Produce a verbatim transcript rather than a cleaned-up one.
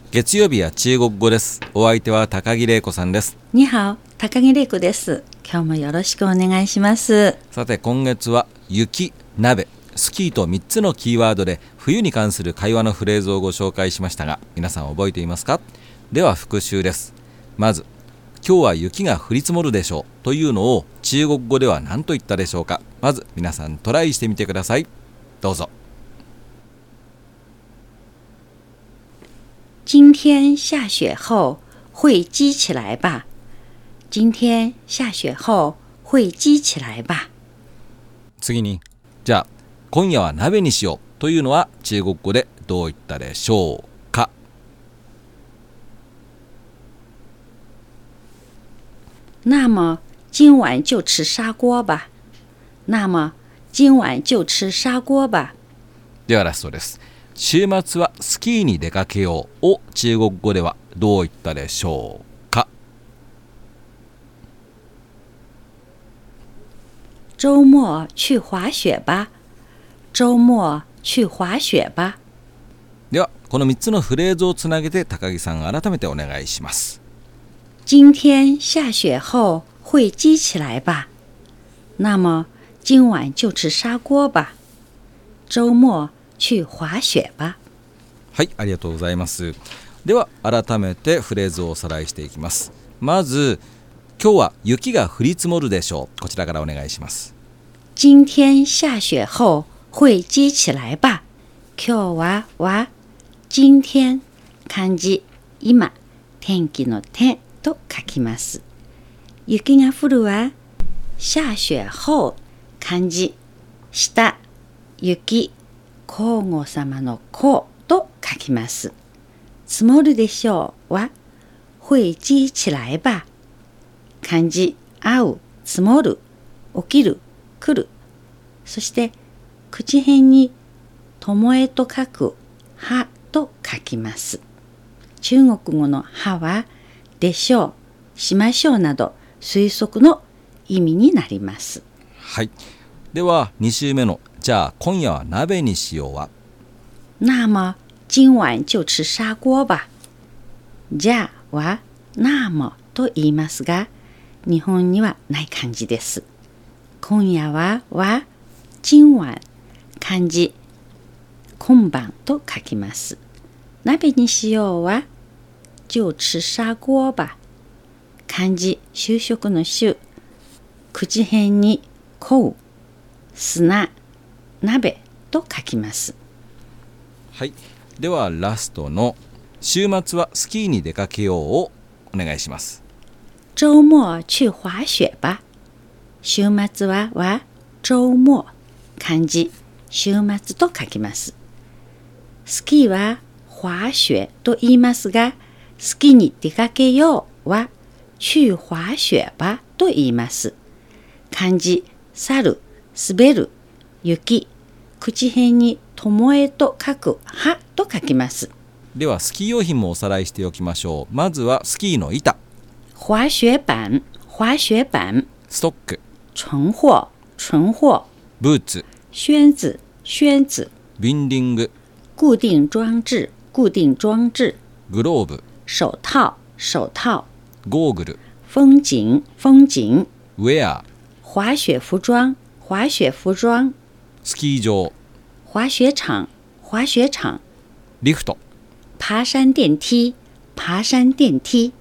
月曜日は中国語です。お相手は高木玲子さんです。 にはお、高木玲子です。今日もよろしくお願いします。 さて今月は雪、鍋、スキーとみっつのキーワードで冬に関する会話のフレーズをご紹介しましたが、皆さん覚えていますか？では復習です。まず、今日は雪が降り積もるでしょうというのを中国語では何と言ったでしょうか？まず皆さんトライしてみてください。どうぞ。 今天下雪后会积起来吧。今天下雪后会积起来吧。 次に、じゃあ今夜は鍋にしようというのは中国語でどう言ったでしょうか？ 那么今晚就吃砂锅吧。那么今晚就吃砂锅吧。 ではラストです。週末はスキーに出かけようを中国語ではどう言ったでしょうか？ 周末去滑雪吧。周末去滑雪吧。 ではこのみっつのフレーズをつなげて高木さん改めてお願いします。 今天下雪后会积起来吧。那么今晚就吃砂锅吧。周末去滑雪吧。 はい、ありがとうございます。では改めてフレーズをおさらいしていきます。まず、今日は雪が降り積もるでしょう。こちらからお願いします。 今天下雪後会積起来ば。今日はは今天、漢字今、天気の天と書きます。雪が降るは下雪後、漢字下、雪、皇后様の皇と書きます。積もるでしょうは会積起来ば。漢字会う、積もる、起きる、来る。そして口辺に友へと書くはと書きます。中国語のははでしょう、しましょうなど推測の意味になります。 はい。ではに週目のじゃあ今夜は鍋にしようは。 那么今晚就吃砂锅吧。じゃあは那么と言いますが、日本にはない漢字です。今夜はは今晚、漢字今晩と書きます。鍋にしようは就吃砂锅吧。漢字就職の就、口辺にこう、砂、鍋と書きます。 はい。ではラストの週末はスキーに出かけようをお願いします。 周末去滑雪吧。週末はは周末、漢字週末と書きます。スキーは滑雪と言いますが、スキーに出かけようは去滑雪吧と言います。漢字去る、滑る、雪、口辺に友へと書くはと書きます。 ではスキー用品もおさらいしておきましょう。まずはスキーの板、 滑雪板、滑雪板、 ストック、 存貨、存貨、 ブーツ、 宣子、宣子、 ビンディング、 固定装置、固定装置、 グローブ、 手套、手套、 ゴーグル、 風景、風景、 ウェア、 滑雪服装、滑雪服装、 スキー場、 滑雪場、滑雪場、 リフト、 爬山電梯、爬山電梯、